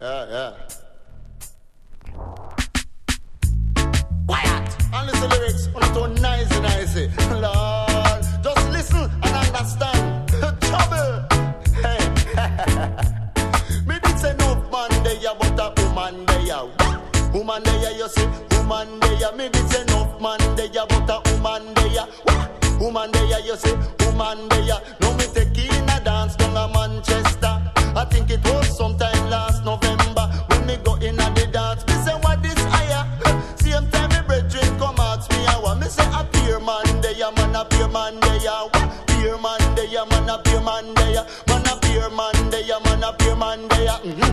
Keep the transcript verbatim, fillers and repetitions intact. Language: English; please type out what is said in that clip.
Yeah, yeah. Quiet! And listen lyrics, on it too nice, nice. Lord, just listen and understand. Trouble! Hey, me did say no man there, but a woman there. Woman there, you see, woman there. Me did say no man there, but a woman there. Woman there, you see, woman there. No me take in a dance, no